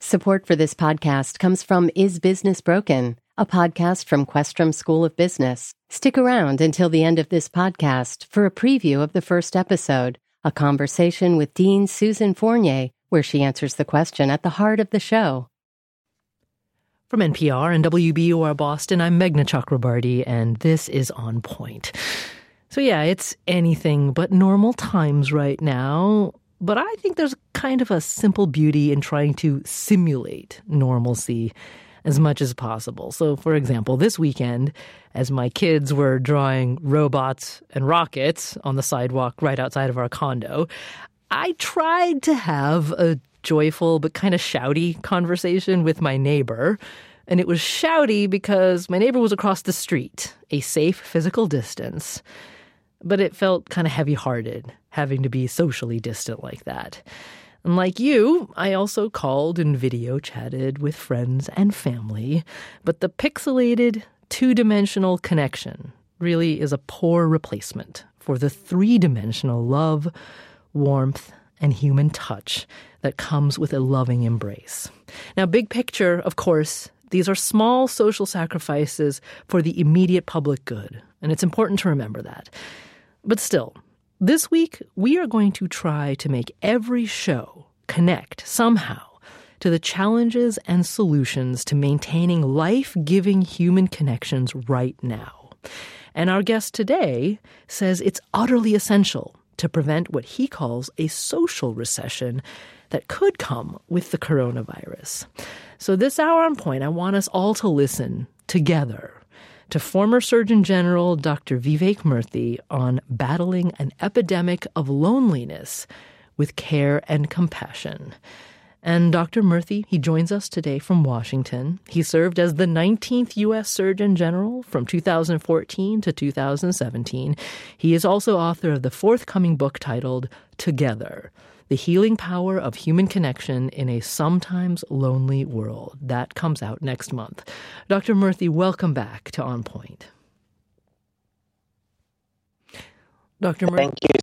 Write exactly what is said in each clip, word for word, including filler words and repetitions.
Support for this podcast comes from Is Business Broken, a podcast from Questrom School of Business. Stick around until the end of this podcast for a preview of the first episode, a conversation with Dean Susan Fournier, where she answers the question at the heart of the show. From N P R and W B U R Boston, I'm Meghna Chakrabarty, and this is On Point. So yeah, it's anything but normal times right now, but I think there's kind of a simple beauty in trying to simulate normalcy as much as possible. So, for example, this weekend, as my kids were drawing robots and rockets on the sidewalk right outside of our condo, I tried to have a joyful but kind of shouty conversation with my neighbor. And it was shouty because my neighbor was across the street, a safe physical distance. But it felt kind of heavy-hearted, having to be socially distant like that. And like you, I also called and video chatted with friends and family. But the pixelated, two-dimensional connection really is a poor replacement for the three-dimensional love, warmth, and human touch that comes with a loving embrace. Now, big picture, of course, these are small social sacrifices for the immediate public good, and it's important to remember that. But still, this week, we are going to try to make every show connect somehow to the challenges and solutions to maintaining life-giving human connections right now. And our guest today says it's utterly essential to prevent what he calls a social recession that could come with the coronavirus. So this hour on Point, I want us all to listen together to former Surgeon General Doctor Vivek Murthy on battling an epidemic of loneliness with care and compassion. And Doctor Murthy, he joins us today from Washington. He served as the nineteenth U S Surgeon General from two thousand fourteen to two thousand seventeen. He is also author of the forthcoming book titled Together: The Healing Power of Human Connection in a Sometimes Lonely World. That comes out next month. Doctor Murthy, welcome back to On Point. Doctor Murthy. Thank you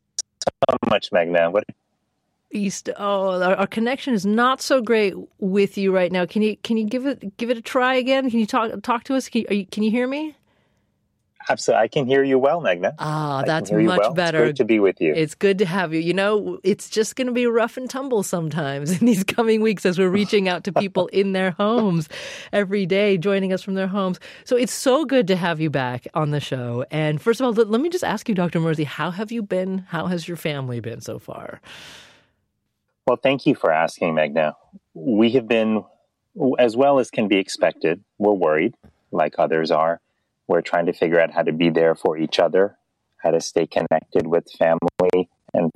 so much, Meghna. What? East. Oh, our, our connection is not so great with you right now. Can you can you give it give it a try again? Can you talk talk to us? Can you, are you, can you hear me? Absolutely. I can hear you well, Meghna. Ah, I that's much well. better. It's good to be with you. It's good to have you. You know, it's just going to be rough and tumble sometimes in these coming weeks as we're reaching out to people in their homes every day, joining us from their homes. So it's so good to have you back on the show. And first of all, let, let me just ask you, Doctor Murthy, how have you been? How has your family been so far? Well, thank you for asking, Meghna. We have been, as well as can be expected, we're worried, like others are. We're trying to figure out how to be there for each other, how to stay connected with family and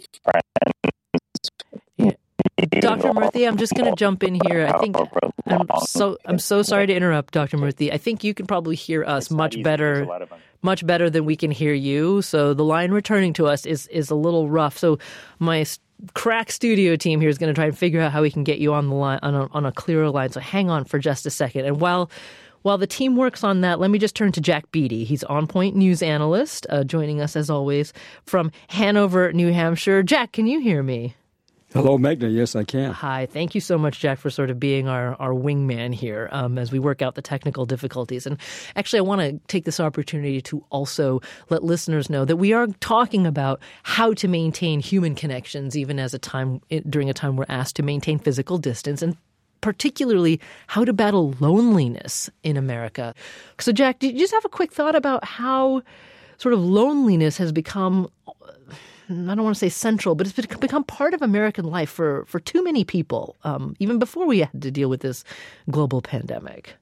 friends. Yeah. Doctor Murthy, I'm just going to jump in here. I think I'm so I'm so sorry to interrupt, Doctor Murthy. I think you can probably hear us much better, much better than we can hear you. So the line returning to us is is a little rough. So my crack studio team here is going to try and figure out how we can get you on the line on a, on a clearer line. So hang on for just a second. And while While the team works on that, let me just turn to Jack Beatty. He's On Point news analyst, uh, joining us as always from Hanover, New Hampshire. Jack, can you hear me? Hello, Meghna. Yes, I can. Hi. Thank you so much, Jack, for sort of being our, our wingman here um, as we work out the technical difficulties. And actually, I want to take this opportunity to also let listeners know that we are talking about how to maintain human connections, even as a time during a time we're asked to maintain physical distance, and particularly how to battle loneliness in America. So, Jack, do you just have a quick thought about how sort of loneliness has become, I don't want to say central, but it's become part of American life for, for too many people, um, even before we had to deal with this global pandemic?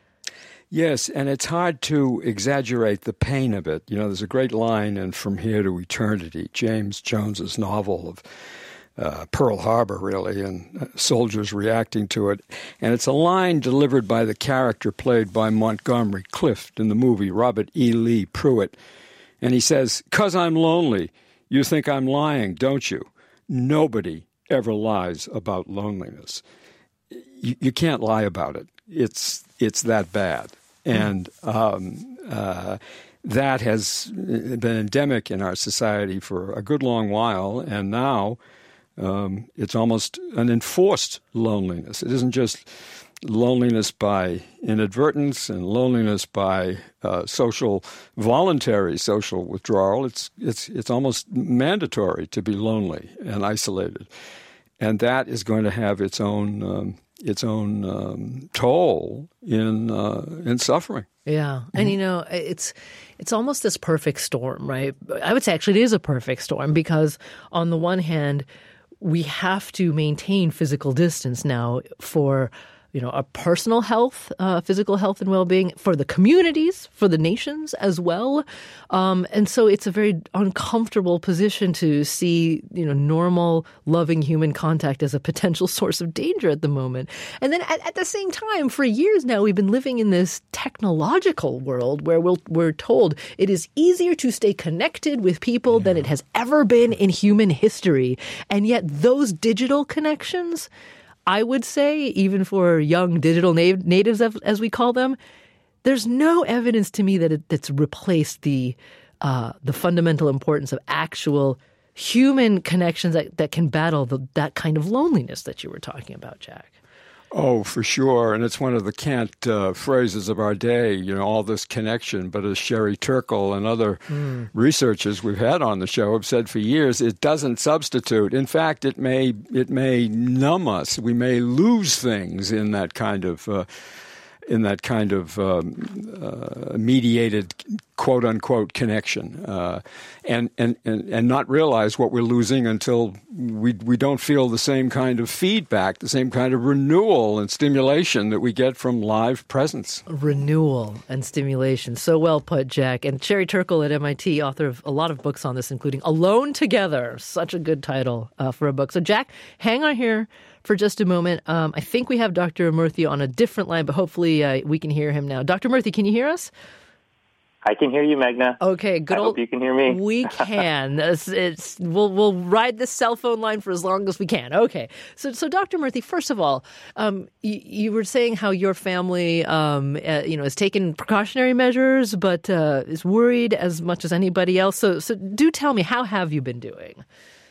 Yes, and it's hard to exaggerate the pain of it. You know, there's a great line in From Here to Eternity, James Jones's novel of Uh, Pearl Harbor, really, and uh, soldiers reacting to it. And it's a line delivered by the character played by Montgomery Clift in the movie, Robert E. Lee Pruitt. And he says, "'Cause I'm lonely, you think I'm lying, don't you? Nobody ever lies about loneliness." You, you can't lie about it. It's, it's that bad. And um, uh, that has been endemic in our society for a good long while. And now Um, it's almost an enforced loneliness. It isn't just loneliness by inadvertence and loneliness by uh, social, voluntary social withdrawal. It's it's it's almost mandatory to be lonely and isolated, and that is going to have its own um, its own um, toll in uh, in suffering. Yeah. And, you know, it's it's almost this perfect storm, right? I would say actually it is a perfect storm because on the one hand, we have to maintain physical distance now for, you know, our personal health, uh, physical health and well-being, for the communities, for the nations as well. Um, and so it's a very uncomfortable position to see, you know, normal, loving human contact as a potential source of danger at the moment. And then at, at the same time, for years now, we've been living in this technological world where we'll, we're told it is easier to stay connected with people yeah. than it has ever been in human history. And yet those digital connections, I would say, even for young digital nav- natives, as we call them, there's no evidence to me that it, that's replaced the uh, the fundamental importance of actual human connections that, that can battle the, that kind of loneliness that you were talking about, Jack. Oh, for sure. And it's one of the cant uh, phrases of our day, you know, all this connection. But as Sherry Turkle and other mm. researchers we've had on the show have said for years, it doesn't substitute. In fact, it may it may numb us. We may lose things in that kind of uh, in that kind of um, uh, mediated quote unquote connection, uh, and, and and and not realize what we're losing until we we don't feel the same kind of feedback, the same kind of renewal and stimulation that we get from live presence. Renewal and stimulation. So well put, Jack. And Sherry Turkle at M I T, author of a lot of books on this, including Alone Together. Such a good title uh, for a book. So Jack, hang on here for just a moment. Um, I think we have Doctor Murthy on a different line, but hopefully uh, we can hear him now. Doctor Murthy, can you hear us? I can hear you, Meghna. Okay, good. I old, hope you can hear me. We can. It's, it's we'll we'll ride this cell phone line for as long as we can. Okay. So so Doctor Murthy, first of all, um, you, you were saying how your family, um, uh, you know, has taken precautionary measures, but uh, is worried as much as anybody else. So so do tell me, how have you been doing?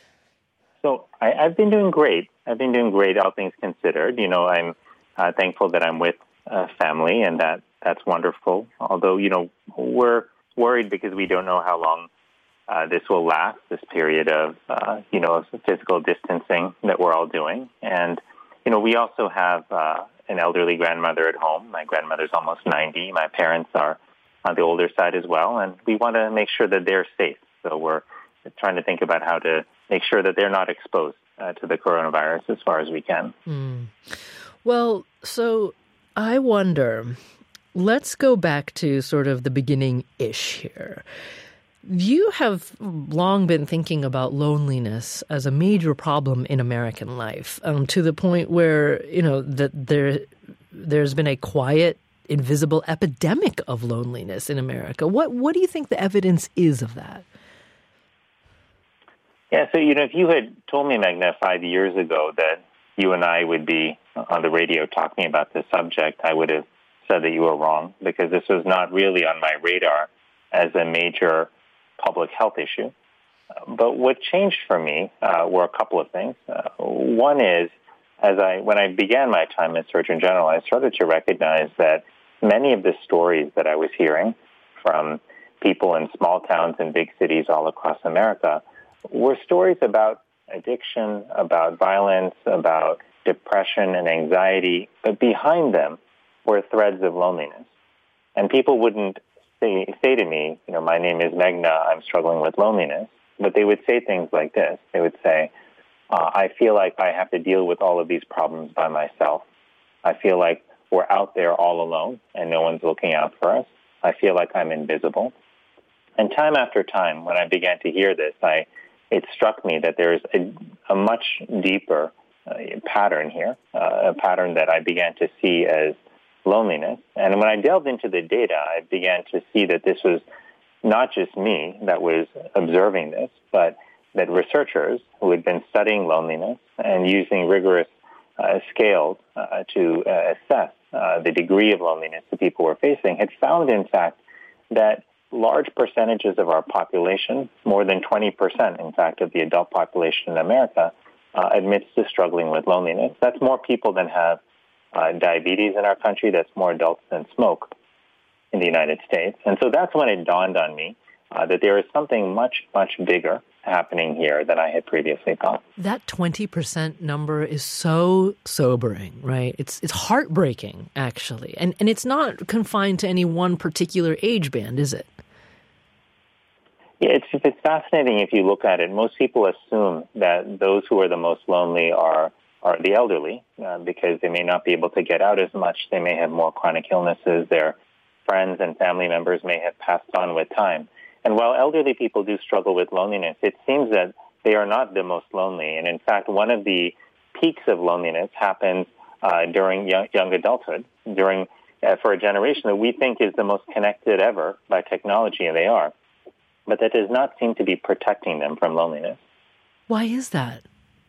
So I, I've been doing great. I've been doing great, all things considered. You know, I'm uh, thankful that I'm with a family, and that that's wonderful. Although, you know, we're worried because we don't know how long uh, this will last, this period of, uh, you know, physical distancing that we're all doing. And, you know, we also have uh, an elderly grandmother at home. My grandmother's almost ninety. My parents are on the older side as well, and we want to make sure that they're safe. So we're trying to think about how to make sure that they're not exposed uh, to the coronavirus as far as we can. Mm. Well, so I wonder, let's go back to sort of the beginning-ish here. You have long been thinking about loneliness as a major problem in American life, um, to the point where, you know, that there there's been a quiet, invisible epidemic of loneliness in America. What what do you think the evidence is of that? Yeah, so, you know, if you had told me, Meghna, five years ago that you and I would be on the radio talking about this subject, I would have said that you were wrong, because this was not really on my radar as a major public health issue. But what changed for me uh, were a couple of things. Uh, one is, as I when I began my time as Surgeon General, I started to recognize that many of the stories that I was hearing from people in small towns and big cities all across America were stories about addiction, about violence, about depression and anxiety, but behind them were threads of loneliness. And people wouldn't say, say to me, you know, my name is Meghna, I'm struggling with loneliness, but they would say things like this. They would say, uh, I feel like I have to deal with all of these problems by myself. I feel like we're out there all alone and no one's looking out for us. I feel like I'm invisible. And time after time, when I began to hear this, I it struck me that there is a, a much deeper uh, pattern here, uh, a pattern that I began to see as loneliness. And when I delved into the data, I began to see that this was not just me that was observing this, but that researchers who had been studying loneliness and using rigorous uh, scales uh, to uh, assess uh, the degree of loneliness that people were facing had found, in fact, that large percentages of our population, more than twenty percent, in fact, of the adult population in America, uh, admits to struggling with loneliness. That's more people than have uh, diabetes in our country. That's more adults than smoke in the United States. And so that's when it dawned on me uh, that there is something much, much bigger happening here than I had previously thought. That twenty percent number is so sobering, right? It's it's heartbreaking, actually. And and it's not confined to any one particular age band, is it? Yeah, it's, it's fascinating if you look at it. Most people assume that those who are the most lonely are, are the elderly uh, because they may not be able to get out as much. They may have more chronic illnesses. Their friends and family members may have passed on with time. And while elderly people do struggle with loneliness, it seems that they are not the most lonely. And in fact, one of the peaks of loneliness happens uh, during young, young adulthood, during uh, for a generation that we think is the most connected ever by technology, and they are. But that does not seem to be protecting them from loneliness. Why is that?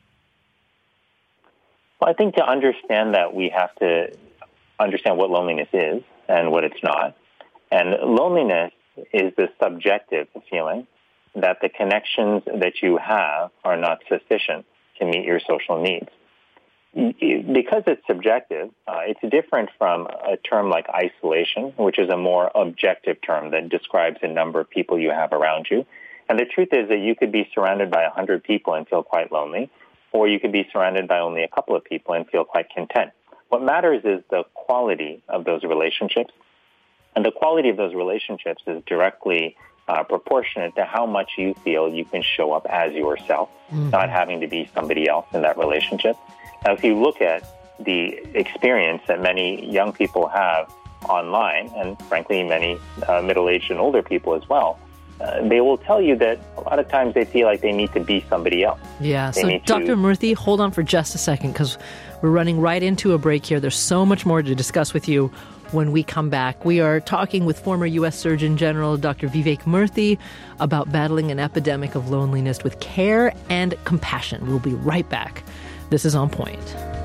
Well, I think to understand that, we have to understand what loneliness is and what it's not. And loneliness is the subjective feeling that the connections that you have are not sufficient to meet your social needs. Because it's subjective, uh, it's different from a term like isolation, which is a more objective term that describes the number of people you have around you. And the truth is that you could be surrounded by one hundred people and feel quite lonely, or you could be surrounded by only a couple of people and feel quite content. What matters is the quality of those relationships. And the quality of those relationships is directly uh, proportionate to how much you feel you can show up as yourself, mm-hmm. not having to be somebody else in that relationship. Now, if you look at the experience that many young people have online, and frankly, many uh, middle-aged and older people as well, uh, they will tell you that a lot of times they feel like they need to be somebody else. Yeah, they so Doctor To... Murthy, hold on for just a second, because we're running right into a break here. There's so much more to discuss with you. When we come back, we are talking with former U S Surgeon General Doctor Vivek Murthy about battling an epidemic of loneliness with care and compassion. We'll be right back. This is On Point.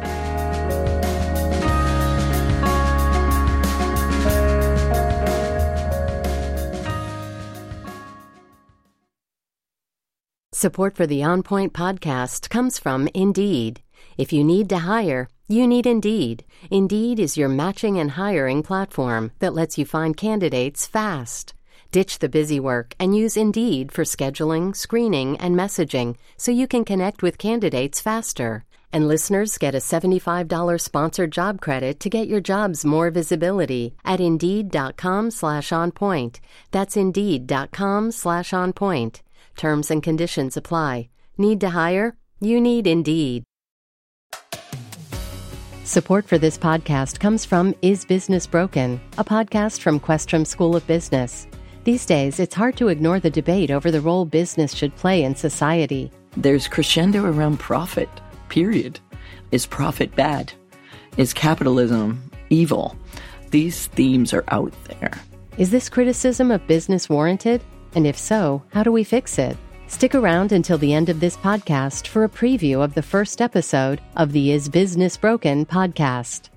Support for the On Point podcast comes from Indeed. If you need to hire, you need Indeed. Indeed is your matching and hiring platform that lets you find candidates fast. Ditch the busy work and use Indeed for scheduling, screening, and messaging so you can connect with candidates faster. And listeners get a seventy-five dollars sponsored job credit to get your jobs more visibility at Indeed.com slash on point. That's Indeed.com slash on point. Terms and conditions apply. Need to hire? You need Indeed. Support for this podcast comes from Is Business Broken?, a podcast from Questrom School of Business. These days, it's hard to ignore the debate over the role business should play in society. There's crescendo around profit, period. Is profit bad? Is capitalism evil? These themes are out there. Is this criticism of business warranted? And if so, how do we fix it? Stick around until the end of this podcast for a preview of the first episode of the Is Business Broken podcast.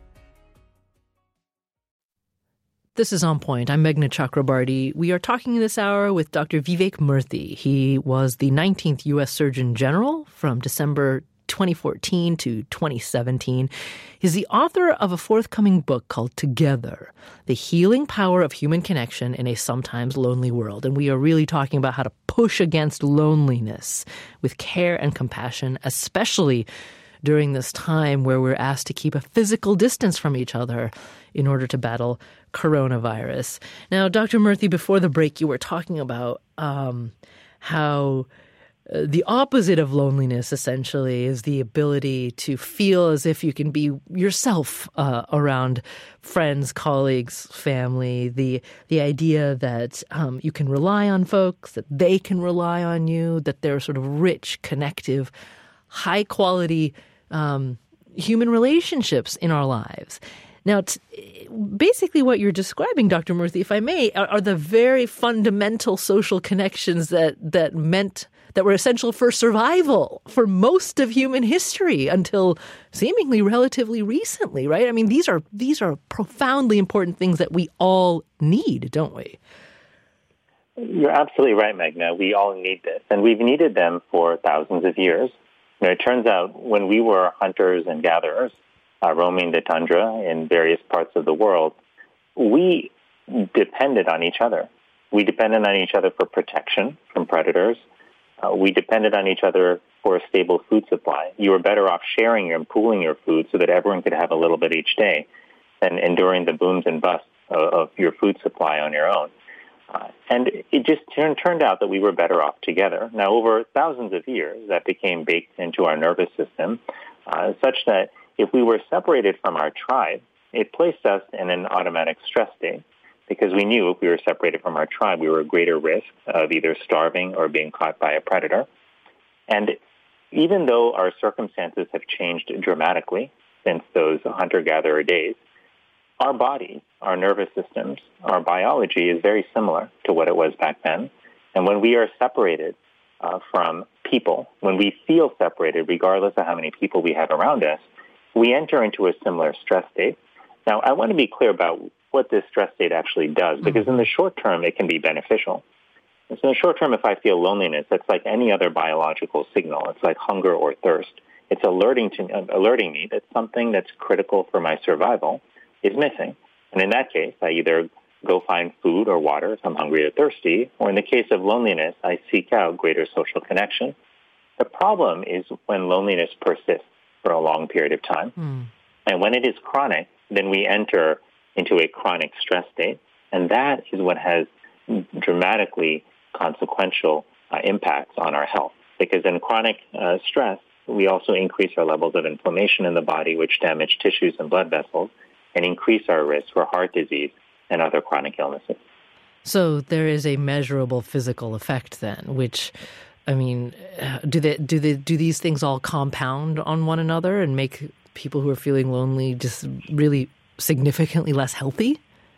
This is On Point. I'm Meghna Chakrabarty. We are talking this hour with Doctor Vivek Murthy. He was the nineteenth U S Surgeon General from December twenty fourteen to twenty seventeen. He's the author of a forthcoming book called Together, The Healing Power of Human Connection in a Sometimes Lonely World. And we are really talking about how to push against loneliness with care and compassion, especially during this time where we're asked to keep a physical distance from each other in order to battle coronavirus. Now, Doctor Murthy, before the break, you were talking about um, how uh, the opposite of loneliness, essentially, is the ability to feel as if you can be yourself uh, around friends, colleagues, family, the the idea that um, you can rely on folks, that they can rely on you, that they're sort of rich, connective, high-quality um, human relationships in our lives. Now, t- basically what you're describing, Doctor Murthy, if I may, are, are the very fundamental social connections that, that meant that were essential for survival for most of human history until seemingly relatively recently, right? I mean, these are these are profoundly important things that we all need, don't we? You're absolutely right, Meghna. We all need this, and we've needed them for thousands of years. You know, it turns out when we were hunters and gatherers, uh, roaming the tundra in various parts of the world, we depended on each other. We depended on each other for protection from predators. Uh, we depended on each other for a stable food supply. You were better off sharing your and pooling your food so that everyone could have a little bit each day than enduring the booms and busts of, of your food supply on your own. Uh, and it just turned, turned out that we were better off together. Now, over thousands of years, that became baked into our nervous system, uh, such that if we were separated from our tribe, it placed us in an automatic stress state, because we knew if we were separated from our tribe, we were at greater risk of either starving or being caught by a predator. And even though our circumstances have changed dramatically since those hunter-gatherer days, our bodies, our nervous systems, our biology is very similar to what it was back then. And when we are separated uh, from people, when we feel separated, regardless of how many people we have around us, we enter into a similar stress state. Now, I want to be clear about what this stress state actually does, because in the short term, it can be beneficial. And so in the short term, if I feel loneliness, it's like any other biological signal. It's like hunger or thirst. It's alerting to uh, alerting me that something that's critical for my survival is missing. And in that case, I either go find food or water if I'm hungry or thirsty, or in the case of loneliness, I seek out greater social connection. The problem is when loneliness persists for a long period of time. Mm. And when it is chronic, then we enter into a chronic stress state. And that is what has dramatically consequential uh, impacts on our health. Because in chronic uh, stress, we also increase our levels of inflammation in the body, which damage tissues and blood vessels, and increase our risk for heart disease and other chronic illnesses. So there is a measurable physical effect then, which, I mean, do they, do they, do these things all compound on one another and make people who are feeling lonely just really significantly less healthy?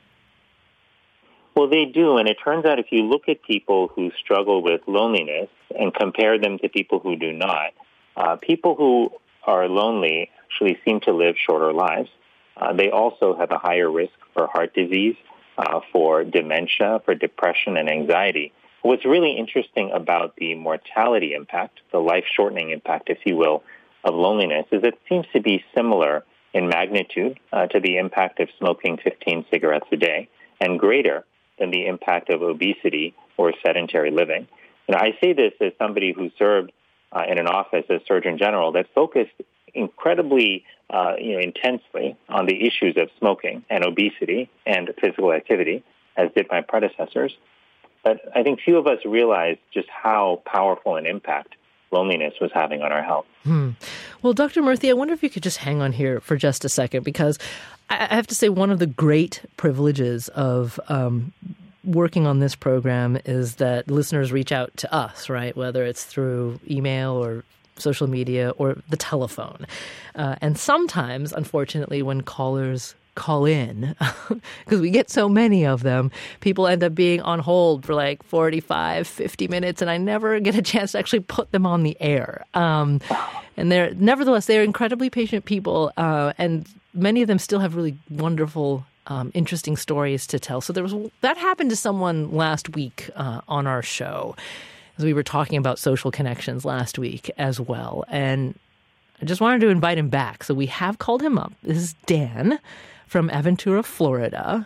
Well, they do, and it turns out if you look at people who struggle with loneliness and compare them to people who do not, uh, people who are lonely actually seem to live shorter lives. Uh, they also have a higher risk for heart disease, uh, for dementia, for depression and anxiety. What's really interesting about the mortality impact, the life-shortening impact, if you will, of loneliness is it seems to be similar in magnitude uh, to the impact of smoking fifteen cigarettes a day and greater than the impact of obesity or sedentary living. You know, I say this as somebody who served uh, in an office as Surgeon General that focused incredibly uh, you know, intensely on the issues of smoking and obesity and physical activity, as did my predecessors. But I think few of us realized just how powerful an impact loneliness was having on our health. Hmm. Well, Doctor Murthy, I wonder if you could just hang on here for just a second, because I have to say one of the great privileges of um, working on this program is that listeners reach out to us, right? Whether it's through email or social media or the telephone. Uh, and sometimes, unfortunately, when callers call in, because we get so many of them, people end up being on hold for like forty-five, fifty minutes, and I never get a chance to actually put them on the air. Um, and they're, nevertheless, they're incredibly patient people, uh, and many of them still have really wonderful, um, interesting stories to tell. So there was that happened to someone last week uh, on our show, as we were talking about social connections last week as well. And I just wanted to invite him back. So we have called him up. This is Dan from Aventura, Florida.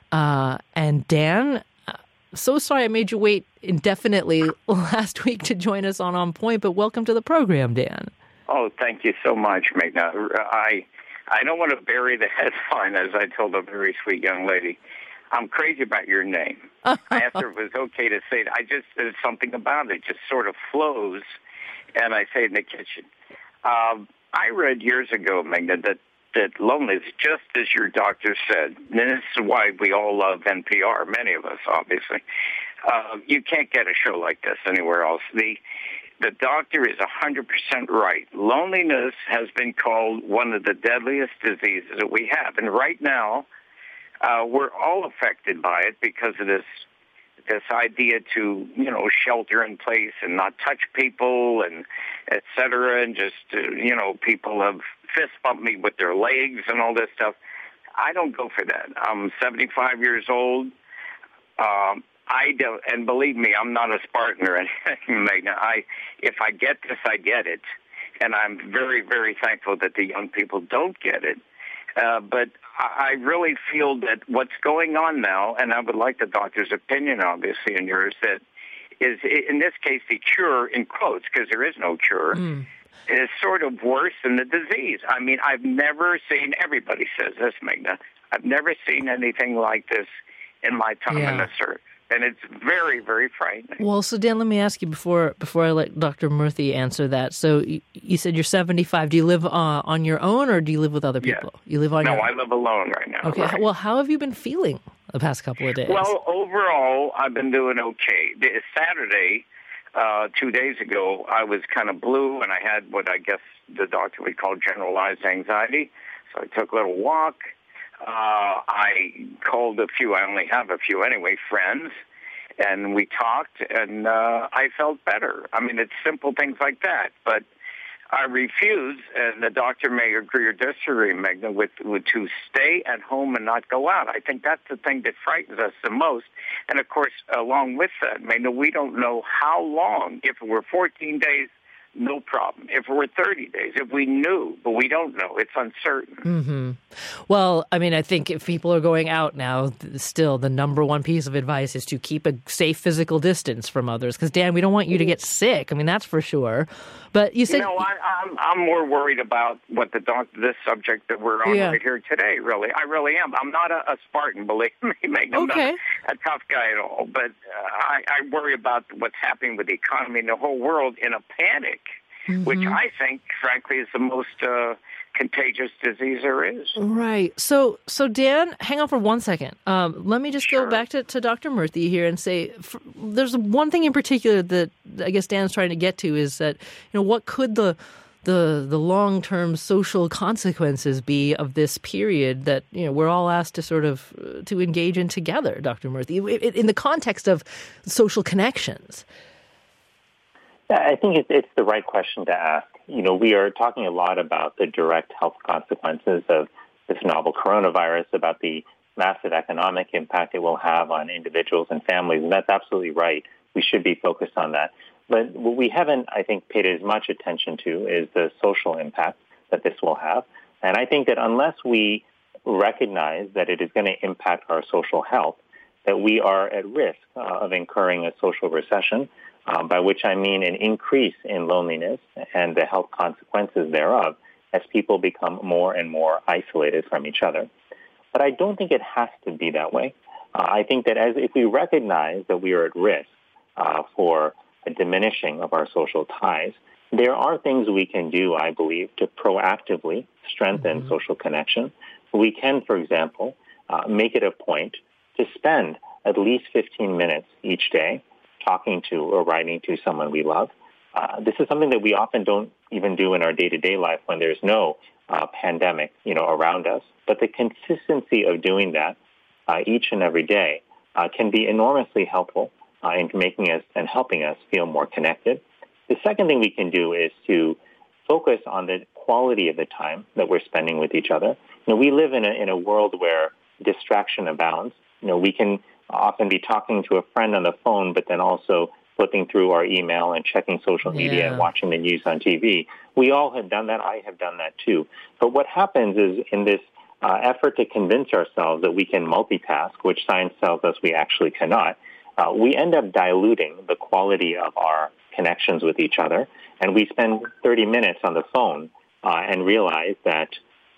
Uh, and Dan, uh, so sorry I made you wait indefinitely last week to join us on On Point, but welcome to the program, Dan. Oh, thank you so much, Meghna. I I don't want to bury the headline, as I told a very sweet young lady. I'm crazy about your name. I asked her if it was okay to say it. I just, there's something about it. It just sort of flows, and I say it in the kitchen. Um, I read years ago, Meghna, that, that loneliness, just as your doctor said, and this is why we all love N P R, many of us, obviously. Uh, you can't get a show like this anywhere else. The The doctor is one hundred percent right. Loneliness has been called one of the deadliest diseases that we have. And right now, uh, we're all affected by it because of this this idea to, you know, shelter in place and not touch people and et cetera. And just, uh, you know, people have fist bumped me with their legs and all this stuff. I don't go for that. I'm seventy-five years old. Um, I don't, and believe me, I'm not a Spartan or anything, Meghna. I, if I get this, I get it. and I'm very, very thankful that the young people don't get it. Uh, but I really feel that what's going on now, and I would like the doctor's opinion, obviously, and yours, that is, in this case, the cure, in quotes, because there is no cure, mm. is sort of worse than the disease. I mean, I've never seen, everybody says this, Magna, I've never seen anything like this in my time yeah. on this earth. And it's very, very frightening. Well, so Dan, let me ask you before before I let Doctor Murthy answer that. So you, you said you're seventy-five. Do you live uh, on your own, or do you live with other people? Yeah. You live on no, your I live alone right now. Okay. Right. Well, how have you been feeling the past couple of days? Well, overall, I've been doing okay. Saturday, uh, two days ago, I was kind of blue, and I had what I guess the doctor would call generalized anxiety. So I took a little walk. Uh, I called a few, I only have a few anyway, friends, and we talked, and uh, I felt better. I mean, it's simple things like that, but I refuse, and the doctor may agree or disagree, Magna, with, with to stay at home and not go out. I think that's the thing that frightens us the most. And, of course, along with that, Magna, we don't know how long. If it were fourteen days, no problem. If it were thirty days, if we knew, but we don't know. It's uncertain. Mm-hmm. Well, I mean, I think if people are going out now, still the number one piece of advice is to keep a safe physical distance from others. Because, Dan, we don't want you to get sick. I mean, that's for sure. But you said... You know, I, I'm, I'm more worried about what the doc, this subject that we're on yeah. right here today, really. I really am. I'm not a, a Spartan, believe me. I'm okay. not a tough guy at all. But uh, I, I worry about what's happening with the economy and the whole world in a panic, mm-hmm. which I think, frankly, is the most uh, contagious disease there is. Right. So, so Dan, hang on for one second. Um, let me just sure. go back to, to Doctor Murthy here and say, for, there's one thing in particular that I guess Dan's trying to get to is that, you know, what could the the the long-term social consequences be of this period that, you know, we're all asked to sort of uh, to engage in together, Doctor Murthy, in the context of social connections? I think it's, it's the right question to ask. You know, we are talking a lot about the direct health consequences of this novel coronavirus, about the massive economic impact it will have on individuals and families, and that's absolutely right. We should be focused on that. But what we haven't, I think, paid as much attention to is the social impact that this will have. And I think that unless we recognize that it is going to impact our social health, that we are at risk uh, of incurring a social recession, Uh, by which I mean an increase in loneliness and the health consequences thereof as people become more and more isolated from each other. But I don't think it has to be that way. Uh, I think that as if we recognize that we are at risk uh, for a diminishing of our social ties, there are things we can do, I believe, to proactively strengthen mm-hmm. social connection. We can, for example, uh, make it a point to spend at least fifteen minutes each day talking to or writing to someone we love. Uh, this is something that we often don't even do in our day-to-day life when there's no uh, pandemic, you know, around us. But the consistency of doing that uh, each and every day uh, can be enormously helpful uh, in making us and helping us feel more connected. The second thing we can do is to focus on the quality of the time that we're spending with each other. You know, we live in a in a world where distraction abounds. You know, we can often be talking to a friend on the phone, but then also flipping through our email and checking social media yeah. and watching the news on T V. We all have done that. I have done that too. But what happens is in this uh, effort to convince ourselves that we can multitask, which science tells us we actually cannot, uh, we end up diluting the quality of our connections with each other. And we spend thirty minutes on the phone uh, and realize that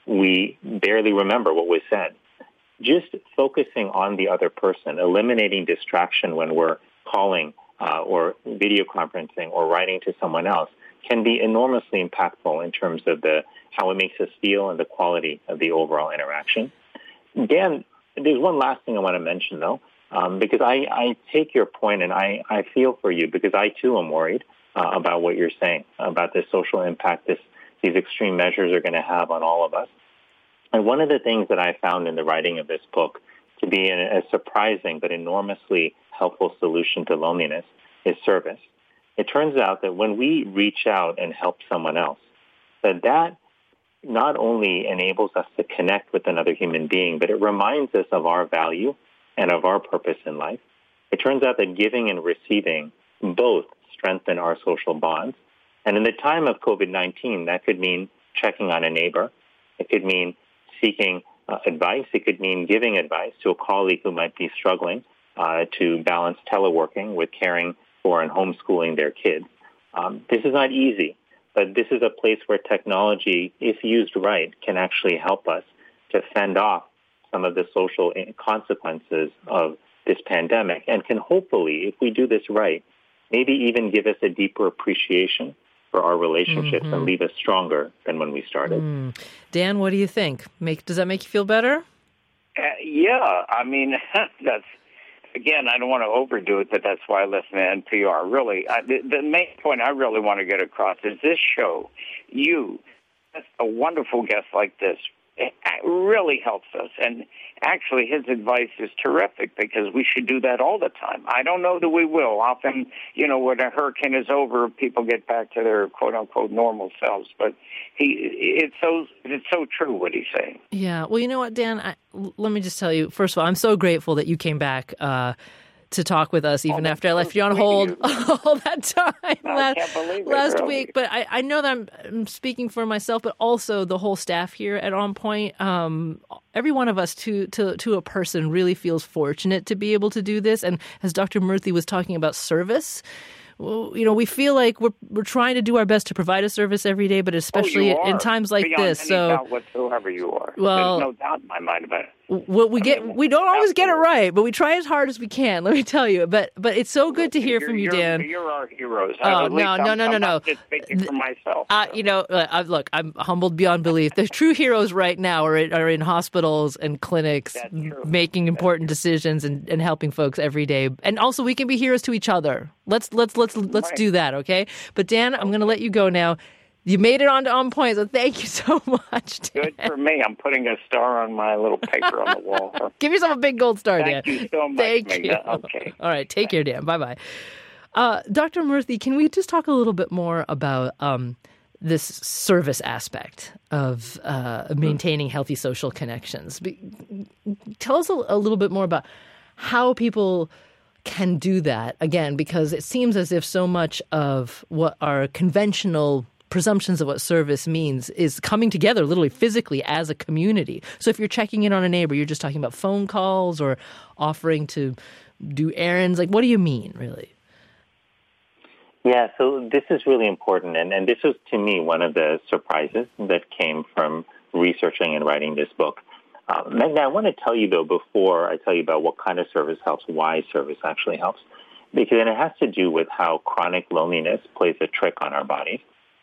we barely remember what was said. Just focusing on the other person, eliminating distraction when we're calling uh, or video conferencing or writing to someone else can be enormously impactful in terms of the how it makes us feel and the quality of the overall interaction. Dan, there's one last thing I want to mention, though, um, because I, I take your point and I, I feel for you because I, too, am worried uh, about what you're saying, about the social impact this, these extreme measures are going to have on all of us. And one of the things that I found in the writing of this book to be a surprising but enormously helpful solution to loneliness is service. It turns out that when we reach out and help someone else, that that not only enables us to connect with another human being, but it reminds us of our value and of our purpose in life. It turns out that giving and receiving both strengthen our social bonds. And in the time of COVID nineteen, that could mean checking on a neighbor. It could mean seeking uh, advice. It could mean giving advice to a colleague who might be struggling uh, to balance teleworking with caring for and homeschooling their kids. Um, this is not easy, but this is a place where technology, if used right, can actually help us to fend off some of the social consequences of this pandemic, and can hopefully, if we do this right, maybe even give us a deeper appreciation for our relationships mm-hmm. and leave us stronger than when we started. Mm. Dan, what do you think? Make, does that make you feel better? Uh, yeah, I mean, that's, again, I don't want to overdo it, but that's why I listen to N P R. Really, I, the, the main point I really want to get across is this show, you, a wonderful guest like this, it really helps us. And actually, his advice is terrific because we should do that all the time. I don't know that we will. Often, you know, when a hurricane is over, people get back to their quote-unquote normal selves. But he, it's so it's so true what he's saying. Yeah. Well, you know what, Dan? I, let me just tell you, first of all, I'm so grateful that you came back uh, to talk with us even oh, after I left you on hold you. all that time no, last, I can't believe it, last really. week. But I, I know that I'm, I'm speaking for myself, but also the whole staff here at On Point. Um, every one of us to, to, to a person really feels fortunate to be able to do this. And as Doctor Murthy was talking about service, well, you know, we feel like we're we're trying to do our best to provide a service every day, but especially oh, in times like Beyond this. Any so, doubt whatsoever you are. Well, there's no doubt in my mind about it. Well, we I get mean, we don't always get it absolutely. right, but we try as hard as we can. Let me tell you. But but it's so good to hear you're, from you, you're, Dan. You're our heroes. Oh At least no I'm, no no no I'm no! Just speaking for myself. Uh, so. you know, uh, look, I'm humbled beyond belief. The true heroes right now are in, are in hospitals and clinics, making important decisions and, and helping folks every day. And also, we can be heroes to each other. Let's let's let's let's right. do that, okay? But Dan, I'm going to let you go now. You made it onto On Point, so thank you so much, Dan. Good for me. I'm putting a star on my little paper on the wall. Give yourself a big gold star, Thank Dan. Thank you so much, Thank Megna. you. Okay. All right, take care, Dan. Bye-bye. Uh, Doctor Murthy, can we just talk a little bit more about um, this service aspect of uh, maintaining healthy social connections? Be- tell us a, a little bit more about how people can do that, again, because it seems as if so much of what our conventional presumptions of what service means is coming together literally physically as a community. So if you're checking in on a neighbor, you're just talking about phone calls or offering to do errands. Like, what do you mean, really? Yeah, so this is really important. And, and this was, to me, one of the surprises that came from researching and writing this book. Uh, Megna, I want to tell you, though, before I tell you about what kind of service helps, why service actually helps, because then it has to do with how chronic loneliness plays a trick on our bodies.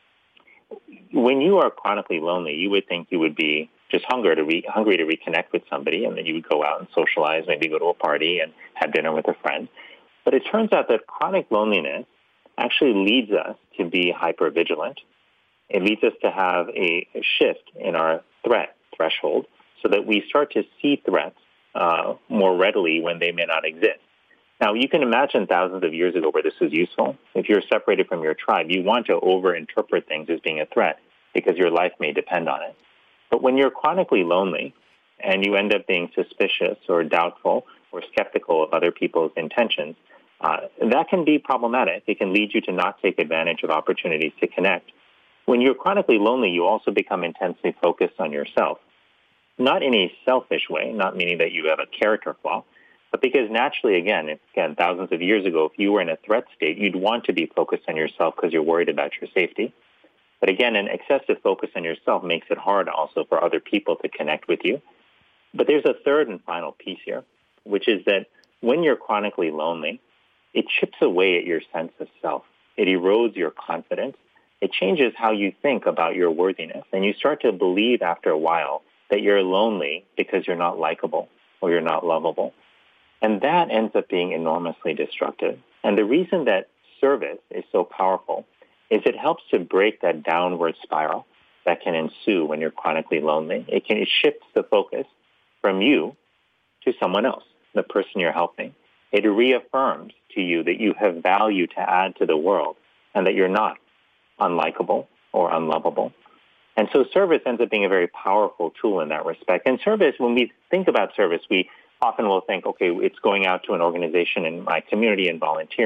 When you are chronically lonely, you would think you would be just hungry to re- hungry to reconnect with somebody, and then you would go out and socialize, maybe go to a party and have dinner with a friend. But it turns out that chronic loneliness actually leads us to be hypervigilant. It leads us to have a, a shift in our threat threshold so that we start to see threats uh, more readily when they may not exist. Now, you can imagine thousands of years ago where this was useful. If you're separated from your tribe, you want to overinterpret things as being a threat because your life may depend on it. But when you're chronically lonely and you end up being suspicious or doubtful or skeptical of other people's intentions, uh, that can be problematic. It can lead you to not take advantage of opportunities to connect. When you're chronically lonely, you also become intensely focused on yourself. Not in a selfish way, not meaning that you have a character flaw, but because naturally, again, if, again, thousands of years ago, if you were in a threat state, you'd want to be focused on yourself because you're worried about your safety. But again, an excessive focus on yourself makes it hard also for other people to connect with you. But there's a third and final piece here, which is that when you're chronically lonely, it chips away at your sense of self. It erodes your confidence. It changes how you think about your worthiness. And you start to believe after a while that you're lonely because you're not likable or you're not lovable. And that ends up being enormously destructive. And the reason that service is so powerful is it helps to break that downward spiral that can ensue when you're chronically lonely. It can it shifts the focus from you to someone else, the person you're helping. It reaffirms to you that you have value to add to the world and that you're not unlikable or unlovable. And so service ends up being a very powerful tool in that respect. And service, when we think about service, we often will think, okay, it's going out to an organization in my community and volunteering,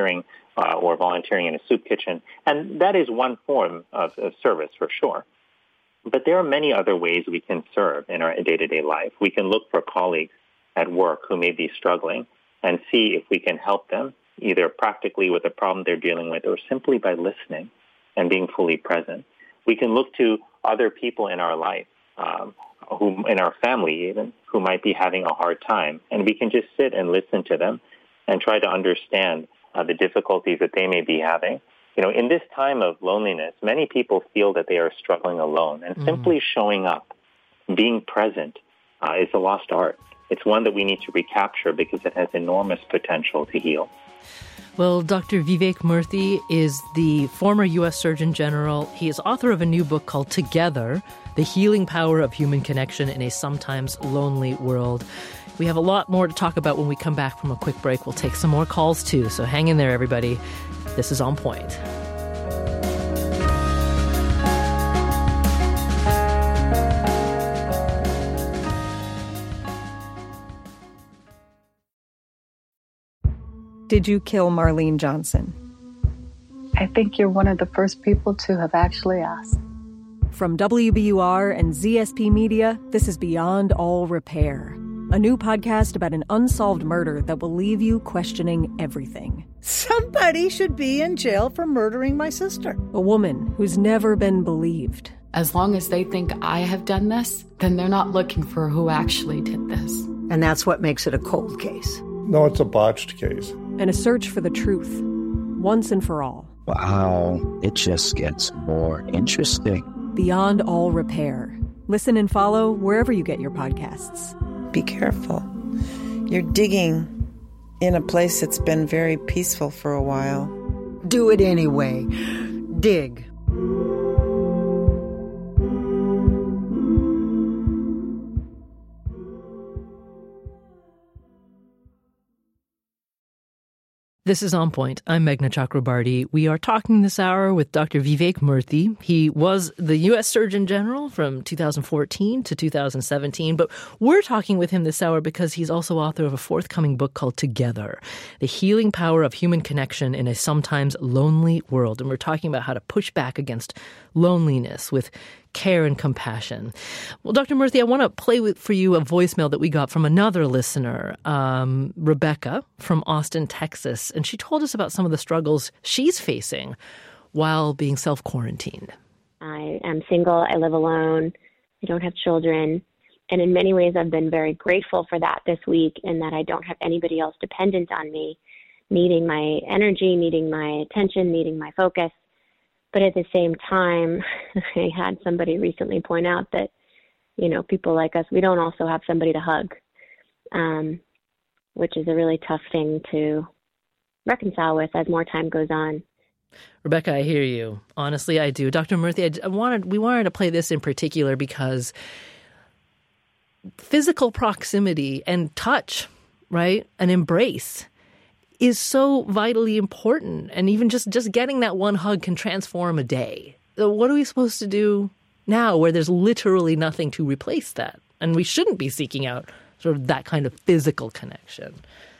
uh, or volunteering in a soup kitchen. And that is one form of, of service for sure. But there are many other ways we can serve in our day-to-day life. We can look for colleagues at work who may be struggling and see if we can help them, either practically with a problem they're dealing with or simply by listening and being fully present. We can look to other people in our life, um, who in our family even, who might be having a hard time, and we can just sit and listen to them and try to understand uh, the difficulties that they may be having. You know, in this time of loneliness, many people feel that they are struggling alone, and mm. simply showing up, being present, uh, is a lost art. It's one that we need to recapture because it has enormous potential to heal. Well, Doctor Vivek Murthy is the former U S Surgeon General. He is author of a new book called Together, The Healing Power of Human Connection in a Sometimes Lonely World. We have a lot more to talk about when we come back from a quick break. We'll take some more calls, too, so hang in there, everybody. This is On Point. Did you kill Marlene Johnson? I think you're one of the first people to have actually asked. From W B U R and Z S P Media, this is Beyond All Repair, a new podcast about an unsolved murder that will leave you questioning everything. Somebody should be in jail for murdering my sister. A woman who's never been believed. As long as they think I have done this, then they're not looking for who actually did this. And that's what makes it a cold case. No, it's a botched case. And a search for the truth, once and for all. Wow, it just gets more interesting. Beyond All Repair. Listen and follow wherever you get your podcasts. Be careful. You're digging in a place that's been very peaceful for a while. Do it anyway. Dig. This is On Point. I'm Meghna Chakrabarty. We are talking this hour with Doctor Vivek Murthy. He was the U S Surgeon General from two thousand fourteen to two thousand seventeen, but we're talking with him this hour because he's also author of a forthcoming book called Together, The Healing Power of Human Connection in a Sometimes Lonely World. And we're talking about how to push back against loneliness with care and compassion. Well, Doctor Murthy, I want to play with, for you a voicemail that we got from another listener, um, Rebecca from Austin, Texas. And she told us about some of the struggles she's facing while being self-quarantined. I am single. I live alone. I don't have children. And in many ways, I've been very grateful for that this week, in that I don't have anybody else dependent on me, needing my energy, needing my attention, needing my focus. But at the same time, I had somebody recently point out that, you know, people like us, we don't also have somebody to hug, um, which is a really tough thing to reconcile with as more time goes on. Rebecca, I hear you. Honestly, I do. Doctor Murthy, I wanted, we wanted to play this in particular because physical proximity and touch, right, an embrace, is so vitally important. And even just, just getting that one hug can transform a day. So what are we supposed to do now where there's literally nothing to replace that? And we shouldn't be seeking out sort of that kind of physical connection.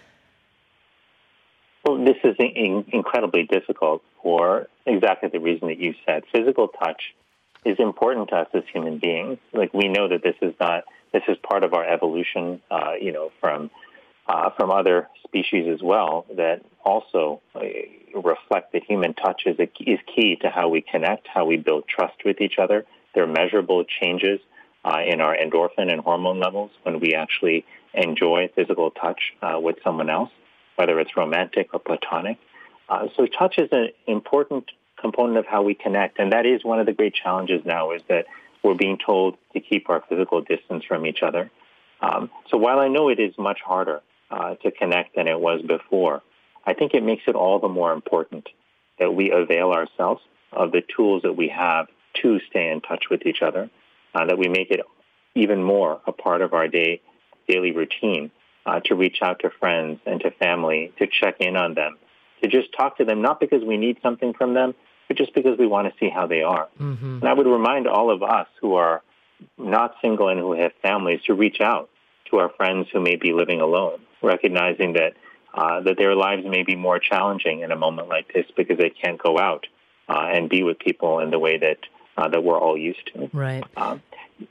Well, this is in- incredibly difficult for exactly the reason that you said. Physical touch is important to us as human beings. Like, we know that this is not, this is part of our evolution, uh, you know, from Uh, from other species as well, that also uh, reflect that human touch is, a, is key to how we connect, how we build trust with each other. There are measurable changes uh, in our endorphin and hormone levels when we actually enjoy physical touch uh, with someone else, whether it's romantic or platonic. Uh, so touch is an important component of how we connect, and that is one of the great challenges now, is that we're being told to keep our physical distance from each other. Um, so while I know it is much harder Uh, to connect than it was before, I think it makes it all the more important that we avail ourselves of the tools that we have to stay in touch with each other, uh, that we make it even more a part of our day, daily routine, uh, to reach out to friends and to family, to check in on them, to just talk to them, not because we need something from them, but just because we want to see how they are. Mm-hmm. And I would remind all of us who are not single and who have families to reach out to our friends who may be living alone, recognizing that uh, that their lives may be more challenging in a moment like this because they can't go out uh, and be with people in the way that uh, that we're all used to. Right. Um,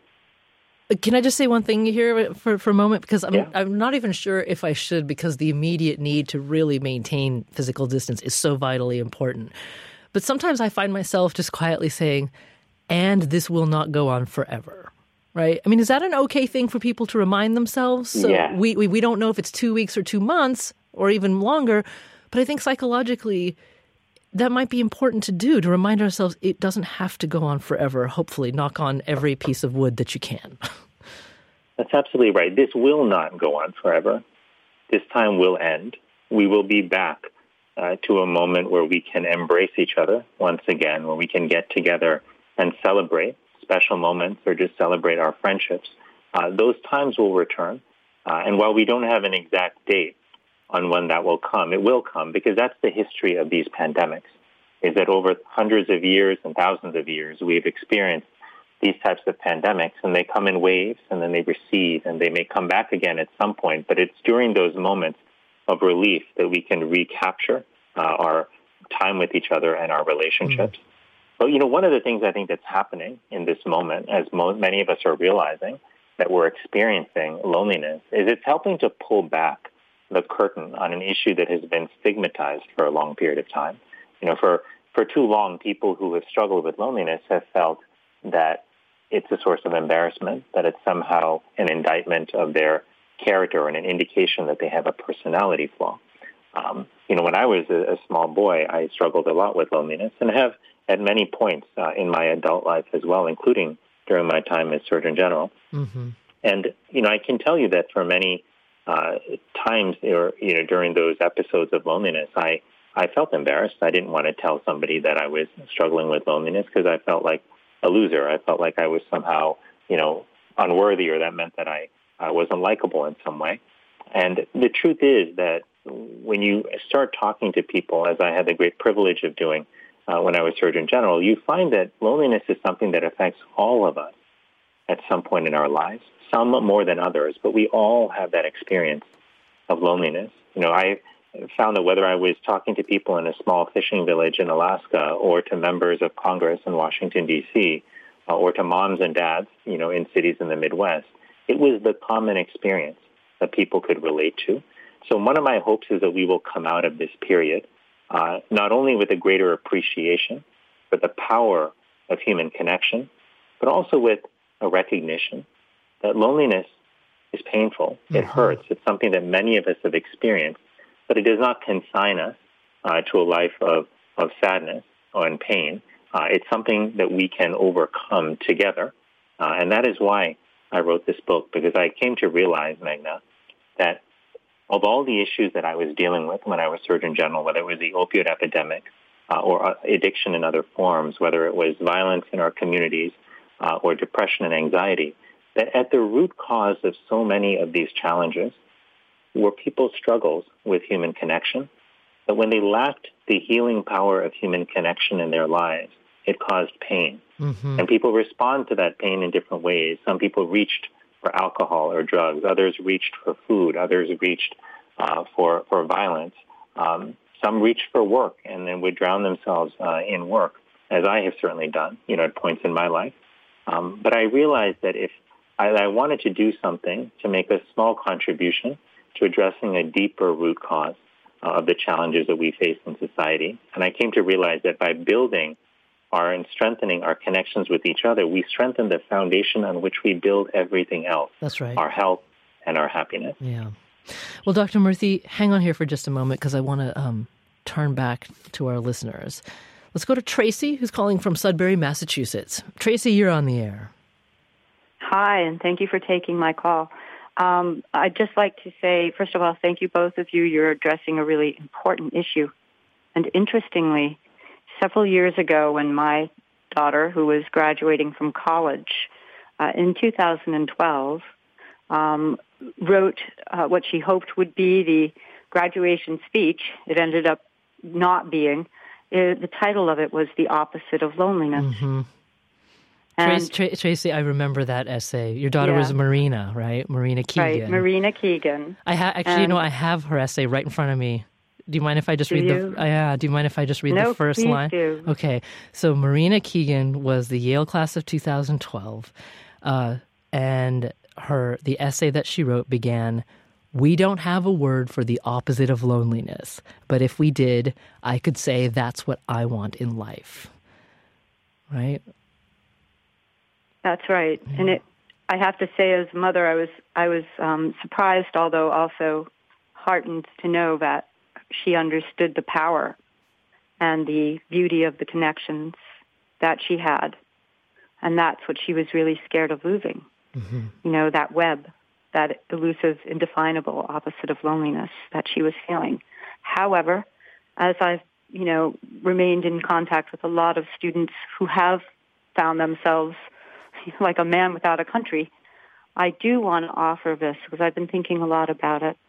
Can I just say one thing here for, for a moment? Because I'm, yeah. I'm not even sure if I should, because the immediate need to really maintain physical distance is so vitally important. But sometimes I find myself just quietly saying, and this will not go on forever, right? I mean, is that an okay thing for people to remind themselves? So yeah. we, we, we don't know if it's two weeks or two months or even longer, but I think psychologically that might be important to do, to remind ourselves it doesn't have to go on forever. Hopefully, knock on every piece of wood that you can. That's absolutely right. This will not go on forever. This time will end. We will be back uh, to a moment where we can embrace each other once again, where we can get together and celebrate special moments or just celebrate our friendships. Uh, those times will return. Uh, and while we don't have an exact date on when that will come, it will come, because that's the history of these pandemics, is that over hundreds of years and thousands of years, we've experienced these types of pandemics, and they come in waves, and then they recede, and they may come back again at some point. But it's during those moments of relief that we can recapture uh, our time with each other and our relationships. Mm-hmm. But, you know, one of the things I think that's happening in this moment, as mo- many of us are realizing that we're experiencing loneliness, is it's helping to pull back the curtain on an issue that has been stigmatized for a long period of time. You know, for, for too long, people who have struggled with loneliness have felt that it's a source of embarrassment, that it's somehow an indictment of their character and an indication that they have a personality flaw. Um, you know, when I was a, a small boy, I struggled a lot with loneliness and have at many points uh, in my adult life as well, including during my time as Surgeon General. Mm-hmm. And, you know, I can tell you that for many uh, times, or, you know, during those episodes of loneliness, I, I felt embarrassed. I didn't want to tell somebody that I was struggling with loneliness because I felt like a loser. I felt like I was somehow, you know, unworthy, or that meant that I, I wasn't likable in some way. And the truth is that when you start talking to people, as I had the great privilege of doing uh, when I was Surgeon General, you find that loneliness is something that affects all of us at some point in our lives, some more than others, but we all have that experience of loneliness. You know, I found that whether I was talking to people in a small fishing village in Alaska, or to members of Congress in Washington, D C, uh, or to moms and dads, you know, in cities in the Midwest, it was the common experience that people could relate to. So one of my hopes is that we will come out of this period uh, not only with a greater appreciation for the power of human connection, but also with a recognition that loneliness is painful. Mm-hmm. It hurts. It's something that many of us have experienced, but it does not consign us uh, to a life of, of sadness or in pain. Uh, it's something that we can overcome together. Uh, and that is why I wrote this book, because I came to realize, Meghna, that of all the issues that I was dealing with when I was Surgeon General, whether it was the opioid epidemic uh, or addiction in other forms, whether it was violence in our communities uh, or depression and anxiety, that at the root cause of so many of these challenges were people's struggles with human connection, that when they lacked the healing power of human connection in their lives, it caused pain. Mm-hmm. And people respond to that pain in different ways. Some people reached for alcohol or drugs. Others reached for food. Others reached uh, for, for violence. Um, some reached for work and then would drown themselves uh, in work, as I have certainly done, you know, at points in my life. Um, but I realized that if I, I wanted to do something to make a small contribution to addressing a deeper root cause uh, of the challenges that we face in society, and I came to realize that by building our and strengthening our connections with each other, we strengthen the foundation on which we build everything else. That's right. Our health and our happiness. Yeah. Well, Doctor Murthy, hang on here for just a moment, because I want to um, turn back to our listeners. Let's go to Tracy, who's calling from Sudbury, Massachusetts. Tracy, you're on the air. Hi, and thank you for taking my call. Um, I'd just like to say, first of all, thank you, both of you. You're addressing a really important issue. And interestingly, several years ago, when my daughter, who was graduating from college uh, in two thousand twelve, um, wrote uh, what she hoped would be the graduation speech, it ended up not being. It, the title of it was The Opposite of Loneliness. Mm-hmm. Trace, Tra- Tracy, I remember that essay. Your daughter Yeah. was Marina, right? Marina Keegan. Right, Marina Keegan. I ha- actually, And- you know, I have her essay right in front of me. Do you mind if I just Do read you? the? Uh, yeah. Do you mind if I just read No, the first please line? do. Okay. So Marina Keegan was the Yale class of two thousand twelve, uh, and her the essay that she wrote began, "We don't have a word for the opposite of loneliness, but if we did, I could say that's what I want in life." Right? That's right. And it, I have to say, as a mother, I was I was um, surprised, although also heartened to know that she understood the power and the beauty of the connections that she had, and that's what she was really scared of losing. Mm-hmm. You know, that web, that elusive, indefinable opposite of loneliness that she was feeling. However, as I've you know remained in contact with a lot of students who have found themselves like a man without a country, I do want to offer this because I've been thinking a lot about it.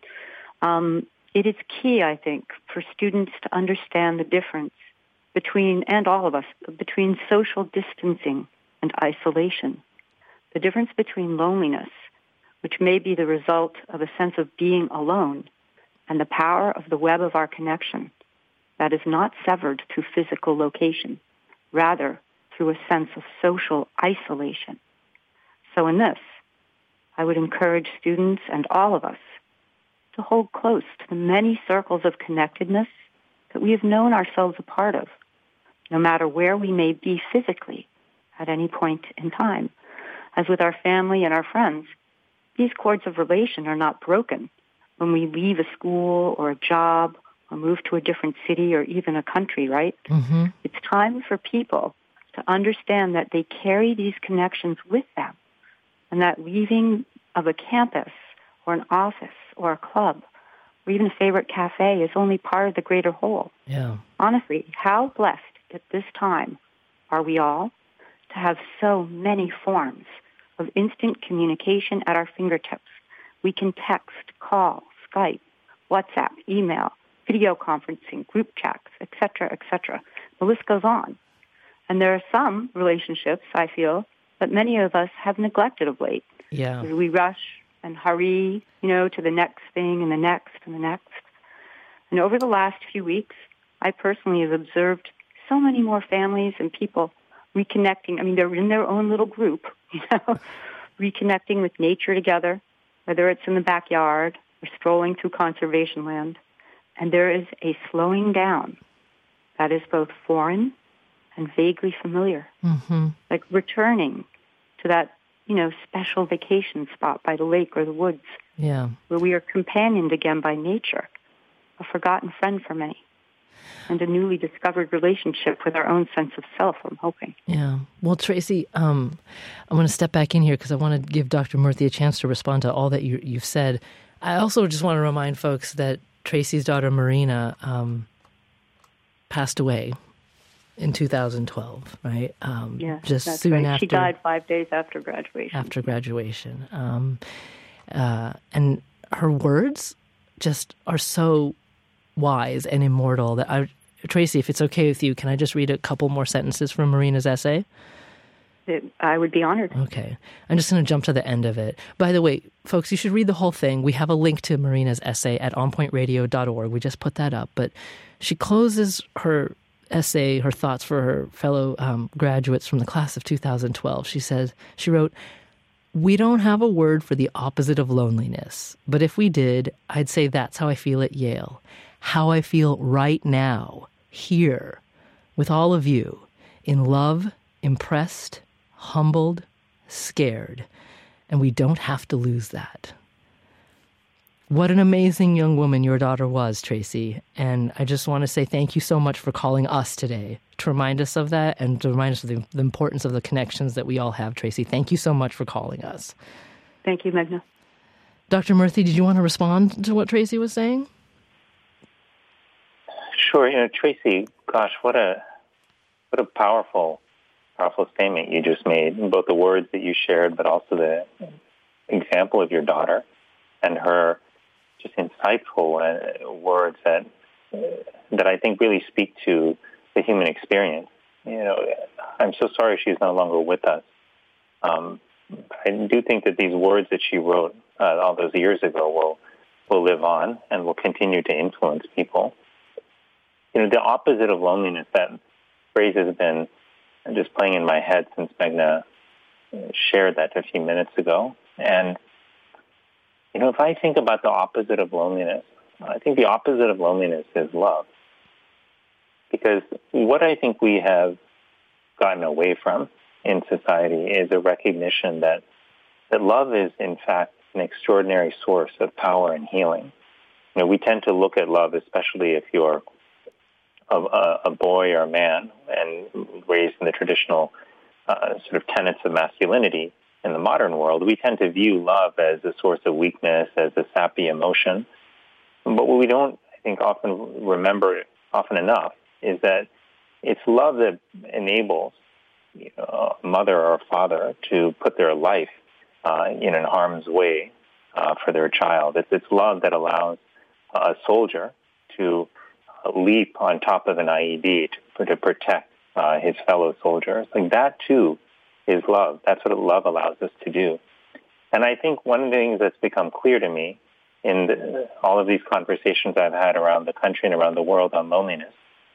Um, it is key, I think, for students to understand the difference between, and all of us, between social distancing and isolation. The difference between loneliness, which may be the result of a sense of being alone, and the power of the web of our connection that is not severed through physical location, rather through a sense of social isolation. So in this, I would encourage students and all of us to hold close to the many circles of connectedness that we have known ourselves a part of, no matter where we may be physically at any point in time. As with our family and our friends, these cords of relation are not broken when we leave a school or a job or move to a different city or even a country, right? Mm-hmm. It's time for people to understand that they carry these connections with them, and that leaving of a campus or an office or a club or even a favorite cafe is only part of the greater whole. Yeah. Honestly, how blessed at this time are we all to have so many forms of instant communication at our fingertips. We can text, call, Skype, WhatsApp, email, video conferencing, group chats, et cetera, et cetera. The list goes on. And there are some relationships, I feel, that many of us have neglected of late. Yeah. We rush and hurry, you know, to the next thing and the next and the next. And over the last few weeks, I personally have observed so many more families and people reconnecting. I mean, they're in their own little group, you know, reconnecting with nature together, whether it's in the backyard or strolling through conservation land. And there is a slowing down that is both foreign and vaguely familiar, mm-hmm. like returning to that, you know, special vacation spot by the lake or the woods, yeah, where we are companioned again by nature, a forgotten friend for many, and a newly discovered relationship with our own sense of self, I'm hoping. Yeah. Well, Tracy, um, I'm going to step back in here because I want to give Doctor Murthy a chance to respond to all that you, you've said. I also just want to remind folks that Tracy's daughter, Marina, um, passed away in two thousand twelve, right? Um, yeah, just that's soon right. after. She died five days after graduation. After graduation. Um, uh, and her words just are so wise and immortal that I, Tracy, if it's okay with you, can I just read a couple more sentences from Marina's essay? It, I would be honored. Okay. I'm just going to jump to the end of it. By the way, folks, you should read the whole thing. We have a link to Marina's essay at on point radio dot org. We just put that up. But she closes her essay, her thoughts for her fellow um, graduates from the class of two thousand twelve. She says, she wrote, "We don't have a word for the opposite of loneliness, but if we did, I'd say that's how I feel at Yale. How I feel right now, here, with all of you, in love, impressed, humbled, scared, and we don't have to lose that." What an amazing young woman your daughter was, Tracy. And I just want to say thank you so much for calling us today to remind us of that and to remind us of the, the importance of the connections that we all have, Tracy. Thank you so much for calling us. Thank you, Meghna. Doctor Murthy, did you want to respond to what Tracy was saying? Sure. You know, Tracy, gosh, what a what a powerful, powerful statement you just made. Both the words that you shared, but also the example of your daughter and her just insightful uh, words that uh, that I think really speak to the human experience. You know, I'm so sorry she's no longer with us, Um, I do think that these words that she wrote uh, all those years ago will will live on and will continue to influence people. You know, the opposite of loneliness, that phrase has been just playing in my head since Meghna shared that a few minutes ago. And, you know, if I think about the opposite of loneliness, I think the opposite of loneliness is love. Because what I think we have gotten away from in society is a recognition that, that love is, in fact, an extraordinary source of power and healing. You know, we tend to look at love, especially if you're a, a, a boy or a man and raised in the traditional uh, sort of tenets of masculinity in the modern world, we tend to view love as a source of weakness, as a sappy emotion. But what we don't, I think, often remember often enough is that it's love that enables you know, a mother or a father to put their life uh, in an harm's way uh, for their child. It's, it's love that allows a soldier to leap on top of an I E D to, to protect uh, his fellow soldiers. Like that, too, is love. That's what love allows us to do. And I think one of the things that's become clear to me in the, all of these conversations I've had around the country and around the world on loneliness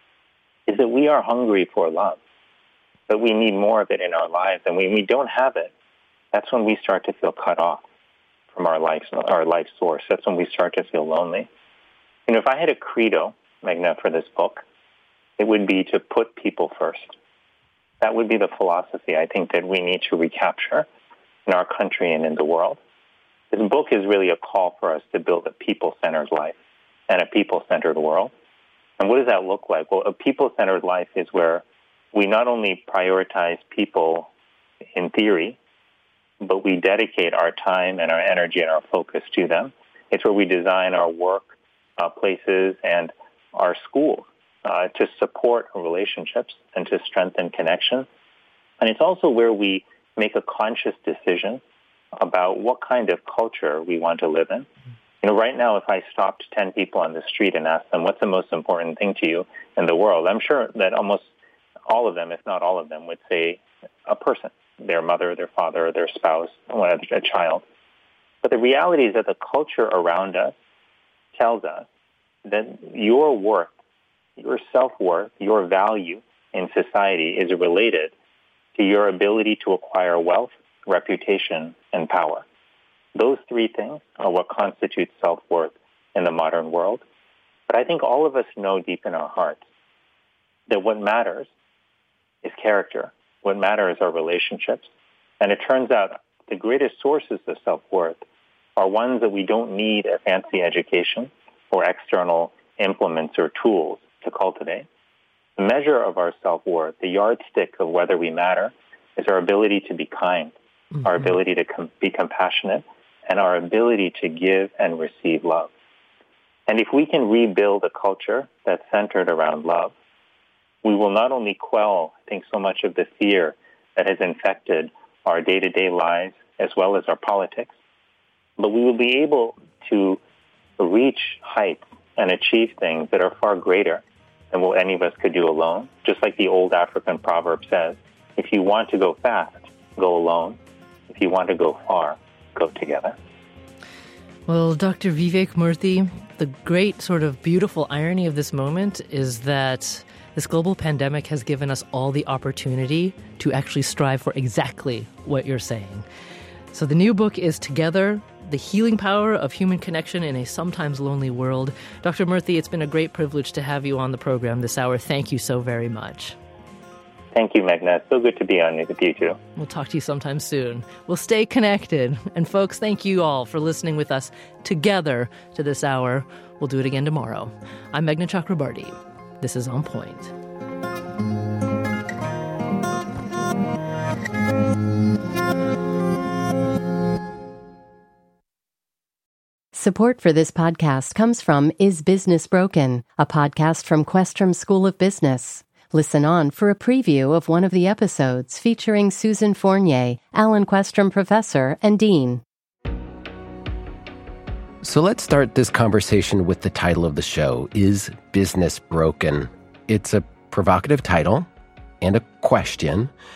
is that we are hungry for love, but we need more of it in our lives. And when we don't have it, that's when we start to feel cut off from our life, our life source. That's when we start to feel lonely. You know, if I had a credo, Meghna, for this book, it would be to put people first. That would be the philosophy I think that we need to recapture in our country and in the world. This book is really a call for us to build a people-centered life and a people-centered world. And what does that look like? Well, a people-centered life is where we not only prioritize people in theory, but we dedicate our time and our energy and our focus to them. It's where we design our work uh, places and our schools uh, to support relationships and to strengthen connection. And it's also where we make a conscious decision about what kind of culture we want to live in. You know, right now, if I stopped ten people on the street and asked them, what's the most important thing to you in the world, I'm sure that almost all of them, if not all of them, would say a person, their mother, their father, their spouse, a child. But the reality is that the culture around us tells us that your worth, your self-worth, your value in society is related to your ability to acquire wealth, reputation, and power. Those three things are what constitutes self-worth in the modern world. But I think all of us know deep in our hearts that what matters is character. What matters are relationships. And it turns out the greatest sources of self-worth are ones that we don't need a fancy education or external implements or tools to cultivate. The measure of our self-worth, the yardstick of whether we matter, is our ability to be kind, mm-hmm. our ability to com- be compassionate, and our ability to give and receive love. And if we can rebuild a culture that's centered around love, we will not only quell, I think, so much of the fear that has infected our day-to-day lives as well as our politics, but we will be able to reach heights and achieve things that are far greater than what any of us could do alone. Just like the old African proverb says, if you want to go fast, go alone. If you want to go far, go together. Well, Doctor Vivek Murthy, the great sort of beautiful irony of this moment is that this global pandemic has given us all the opportunity to actually strive for exactly what you're saying. So the new book is Together, The Healing Power of Human Connection in a Sometimes Lonely World. Doctor Murthy, it's been a great privilege to have you on the program this hour. Thank you so very much. Thank you, Meghna. It's so good to be on with you, too. We'll talk to you sometime soon. We'll stay connected. And folks, thank you all for listening with us together to this hour. We'll do it again tomorrow. I'm Meghna Chakrabarty. This is On Point. Support for this podcast comes from Is Business Broken, a podcast from Questrom School of Business. Listen on for a preview of one of the episodes featuring Susan Fournier, Alan Questrom Professor and Dean. So let's start this conversation with the title of the show, Is Business Broken? It's a provocative title and a question.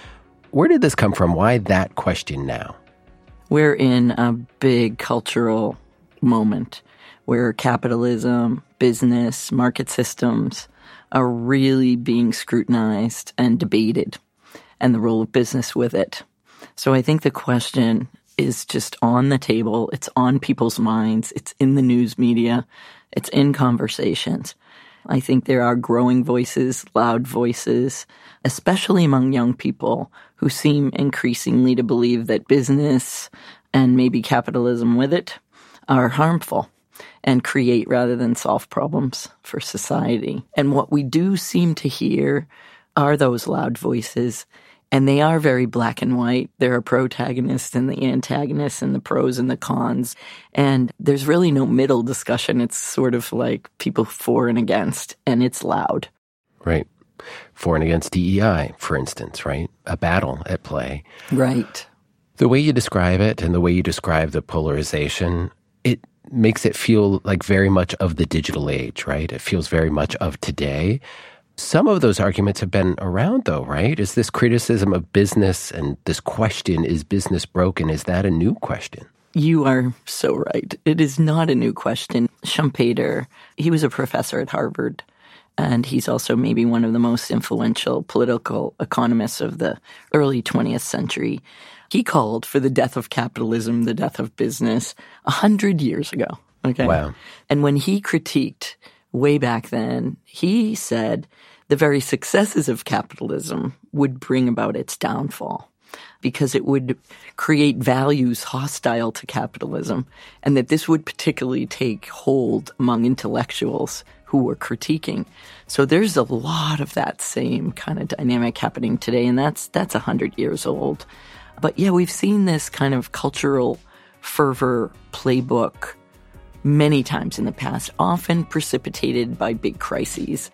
Where did this come from? Why that question now? We're in a big cultural moment where capitalism, business, market systems are really being scrutinized and debated, and the role of business with it. So I think the question is just on the table. It's on people's minds. It's in the news media. It's in conversations. I think there are growing voices, loud voices, especially among young people who seem increasingly to believe that business and maybe capitalism with it are harmful and create rather than solve problems for society. And what we do seem to hear are those loud voices, and they are very black and white. There are protagonists and the antagonists and the pros and the cons. And there's really no middle discussion. It's sort of like people for and against, and it's loud. Right. For and against D E I, for instance, right? A battle at play. Right. The way you describe it and the way you describe the polarization, it makes it feel like very much of the digital age, right? It feels very much of today. Some of those arguments have been around, though, right? Is this criticism of business and this question, is business broken, is that a new question? You are so right. It is not a new question. Schumpeter, he was a professor at Harvard, and he's also maybe one of the most influential political economists of the early twentieth century. He called for the death of capitalism, the death of business, a hundred years ago. Okay. Wow. And when he critiqued way back then, he said the very successes of capitalism would bring about its downfall because it would create values hostile to capitalism, and that this would particularly take hold among intellectuals who were critiquing. So there's a lot of that same kind of dynamic happening today, and that's that's one hundred years old. But yeah, we've seen this kind of cultural fervor playbook many times in the past, often precipitated by big crises.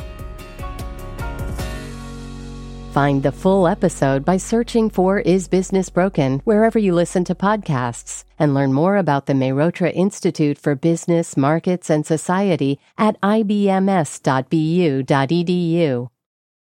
Find the full episode by searching for Is Business Broken wherever you listen to podcasts, and learn more about the Mehrotra Institute for Business, Markets, and Society at I B M S dot B U dot E D U.